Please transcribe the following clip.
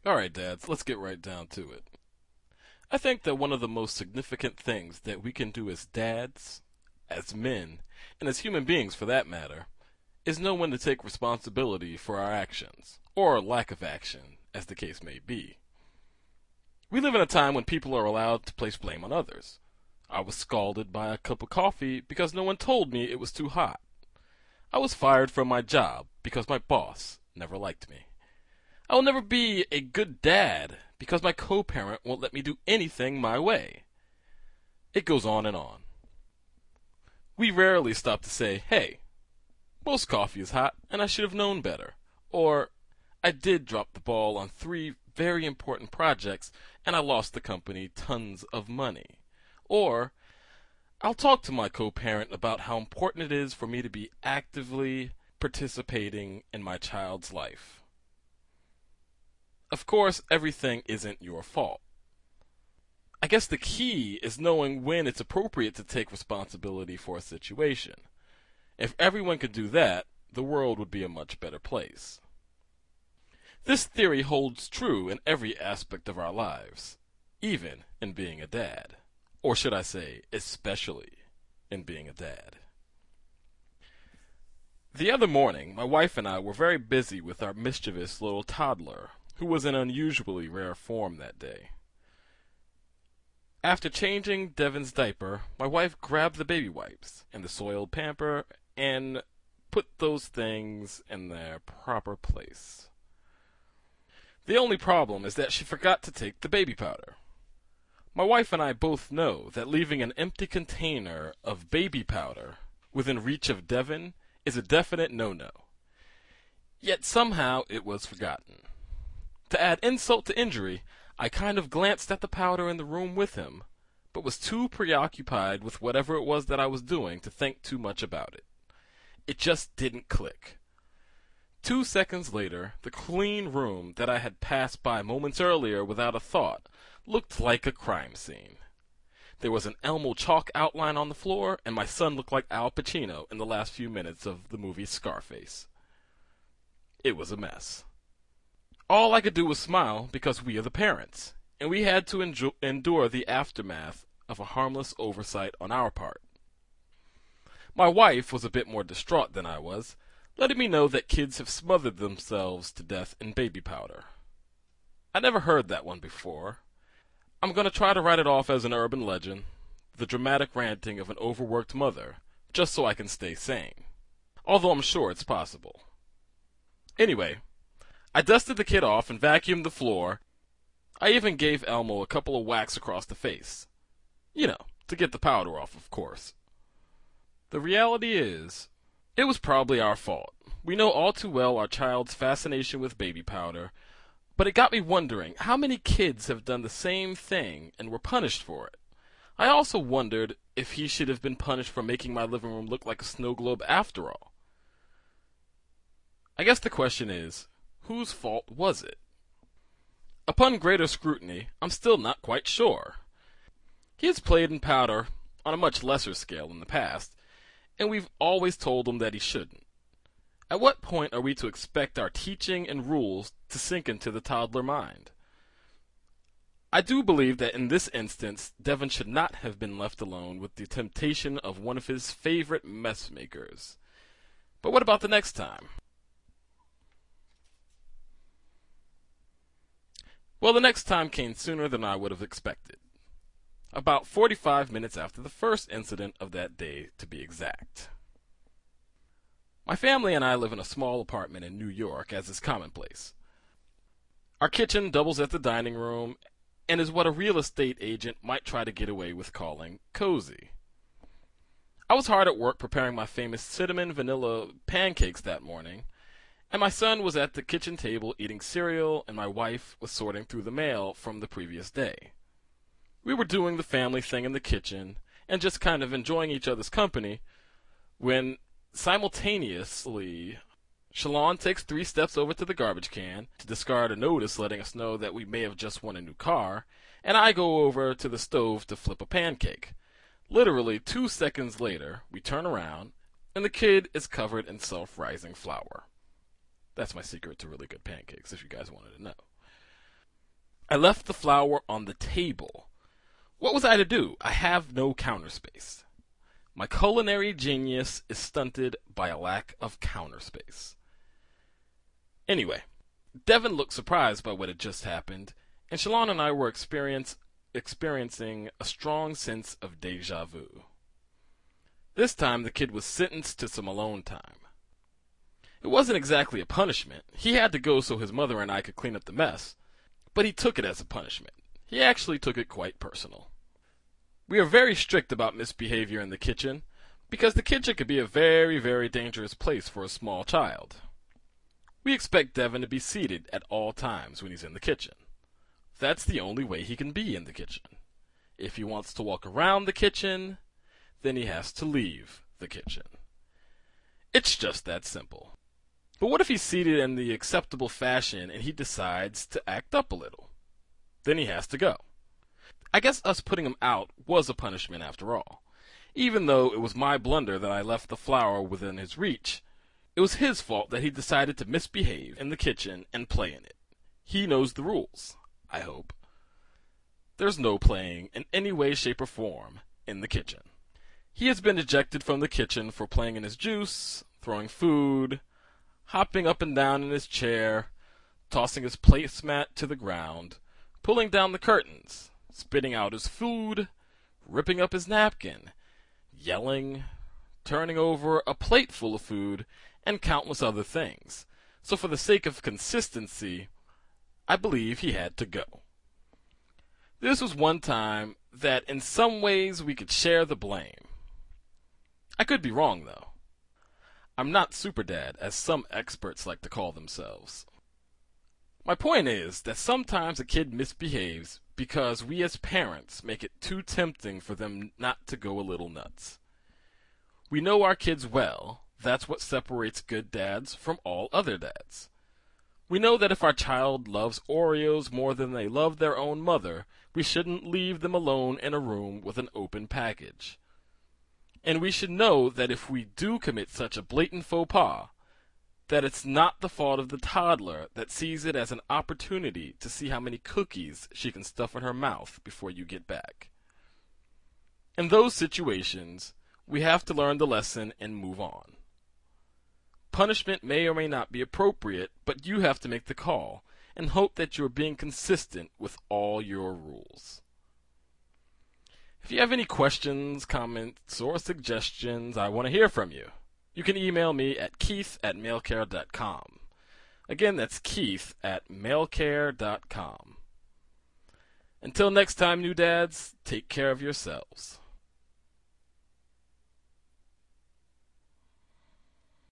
Alright, dads, let's get right down to it. I think that one of the most significant things that we can do as dads, as men, and as human beings for that matter, is know when to take responsibility for our actions, or lack of action, as the case may be. We live in a time when people are allowed to place blame on others. I was scalded by a cup of coffee because no one told me it was too hot. I was fired from my job because my boss never liked me. I will never be a good dad because my co-parent won't let me do anything my way. It goes on and on. We rarely stop to say, hey, most coffee is hot and I should have known better. Or, I did drop the ball on 3 very important projects and I lost the company tons of money. Or, I'll talk to my co-parent about how important it is for me to be actively participating in my child's life. Of course, everything isn't your fault. I guess the key is knowing when it's appropriate to take responsibility for a situation. If everyone could do that, the world would be a much better place. This theory holds true in every aspect of our lives, even in being a dad. Or should I say, especially in being a dad. The other morning, my wife and I were very busy with our mischievous little toddler, who was in unusually rare form that day. After changing Devon's diaper, my wife grabbed the baby wipes and the soiled pamper and put those things in their proper place. The only problem is that she forgot to take the baby powder. My wife and I both know that leaving an empty container of baby powder within reach of Devon is a definite no-no. Yet somehow it was forgotten. To add insult to injury, I kind of glanced at the powder in the room with him, but was too preoccupied with whatever it was that I was doing to think too much about it. It just didn't click. 2 seconds later, the clean room that I had passed by moments earlier without a thought looked like a crime scene. There was an Elmo chalk outline on the floor, and my son looked like Al Pacino in the last few minutes of the movie Scarface. It was a mess. All I could do was smile because we are the parents, and we had to endure the aftermath of a harmless oversight on our part. My wife was a bit more distraught than I was, letting me know that kids have smothered themselves to death in baby powder. I never heard that one before. I'm going to try to write it off as an urban legend, the dramatic ranting of an overworked mother, just so I can stay sane. Although I'm sure it's possible. Anyway, I dusted the kid off and vacuumed the floor. I even gave Elmo a couple of whacks across the face. You know, to get the powder off, of course. The reality is, it was probably our fault. We know all too well our child's fascination with baby powder, but it got me wondering how many kids have done the same thing and were punished for it. I also wondered if he should have been punished for making my living room look like a snow globe after all. I guess the question is, whose fault was it? Upon greater scrutiny, I'm still not quite sure. He has played in powder on a much lesser scale in the past, and we've always told him that he shouldn't. At what point are we to expect our teaching and rules to sink into the toddler mind? I do believe that in this instance, Devon should not have been left alone with the temptation of one of his favorite mess makers. But what about the next time? Well, the next time came sooner than I would have expected. About 45 minutes after the first incident of that day, to be exact. My family and I live in a small apartment in New York, as is commonplace. Our kitchen doubles as the dining room and is what a real estate agent might try to get away with calling cozy. I was hard at work preparing my famous cinnamon vanilla pancakes that morning, and my son was at the kitchen table eating cereal, and my wife was sorting through the mail from the previous day. We were doing the family thing in the kitchen and just kind of enjoying each other's company when simultaneously Shalon takes 3 steps over to the garbage can to discard a notice letting us know that we may have just won a new car, and I go over to the stove to flip a pancake. Literally 2 seconds later, we turn around, and the kid is covered in self-rising flour. That's my secret to really good pancakes, if you guys wanted to know. I left the flour on the table. What was I to do? I have no counter space. My culinary genius is stunted by a lack of counter space. Anyway, Devin looked surprised by what had just happened, and Shalon and I were experiencing a strong sense of deja vu. This time the kid was sentenced to some alone time. It wasn't exactly a punishment. He had to go so his mother and I could clean up the mess, but he took it as a punishment. He actually took it quite personal. We are very strict about misbehavior in the kitchen, because the kitchen could be a very, very dangerous place for a small child. We expect Devin to be seated at all times when he's in the kitchen. That's the only way he can be in the kitchen. If he wants to walk around the kitchen, then he has to leave the kitchen. It's just that simple. But what if he's seated in the acceptable fashion and he decides to act up a little? Then he has to go. I guess us putting him out was a punishment after all. Even though it was my blunder that I left the flour within his reach, it was his fault that he decided to misbehave in the kitchen and play in it. He knows the rules, I hope. There's no playing in any way, shape, or form in the kitchen. He has been ejected from the kitchen for playing in his juice, throwing food, hopping up and down in his chair, tossing his placemat to the ground, pulling down the curtains, spitting out his food, ripping up his napkin, yelling, turning over a plate full of food, and countless other things. So for the sake of consistency, I believe he had to go. This was one time that in some ways we could share the blame. I could be wrong, though. I'm not super dad, as some experts like to call themselves. My point is that sometimes a kid misbehaves because we as parents make it too tempting for them not to go a little nuts. We know our kids well. That's what separates good dads from all other dads. We know that if our child loves Oreos more than they love their own mother, we shouldn't leave them alone in a room with an open package. And we should know that if we do commit such a blatant faux pas, that it's not the fault of the toddler that sees it as an opportunity to see how many cookies she can stuff in her mouth before you get back. In those situations, we have to learn the lesson and move on. Punishment may or may not be appropriate, but you have to make the call and hope that you are being consistent with all your rules. If you have any questions, comments, or suggestions, I want to hear from you. You can email me at keith@mailcare.com. Again, that's keith@mailcare.com. Until next time, new dads, take care of yourselves.